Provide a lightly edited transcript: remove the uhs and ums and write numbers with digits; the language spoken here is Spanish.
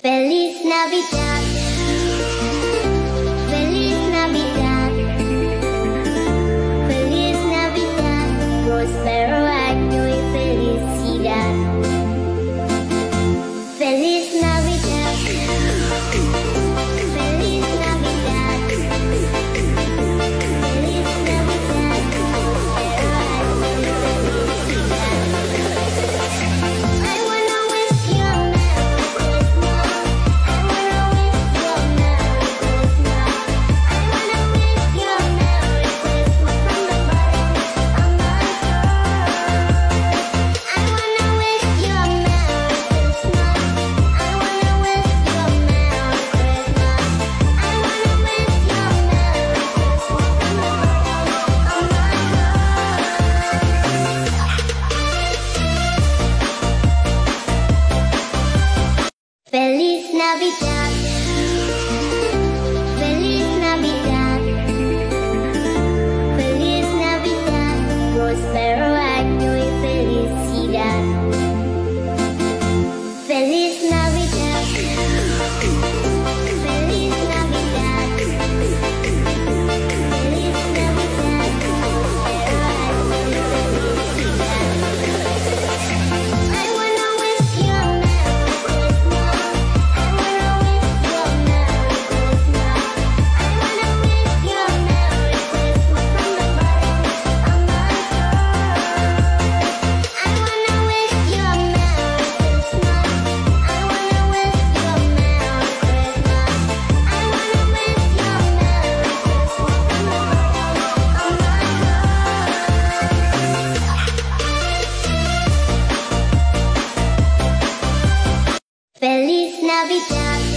Feliz Navidad, feliz Navidad, feliz Navidad, próspero año y felicidad. Feliz Navidad, feliz Navidad, feliz Navidad, próspero año y felicidad. I wanna wish you a Merry Christmas. I wanna wish you a Merry Christmas. I wanna wish you a Merry Christmas from the bottom of my heart. I wanna wish you a Merry Christmas. I wanna wish you a Merry Christmas. I wanna wish you a Merry Christmas from the bottom of my heart. Feliz Navidad, feliz Navidad, feliz Navidad, próspero año y felicidad. Feliz Navidad, feliz Navidad, feliz Navidad, próspero año y felicidad. I wanna wish you a Merry Christmas. I wanna wish you a Merry Christmas. I wanna wish you a Merry Christmas from the bottom of my heart. I wanna wish you a Merry Christmas. I wanna wish you a Merry Christmas. I wanna wish you a Merry Christmas from the bottom of my heart. Feliz Navidad.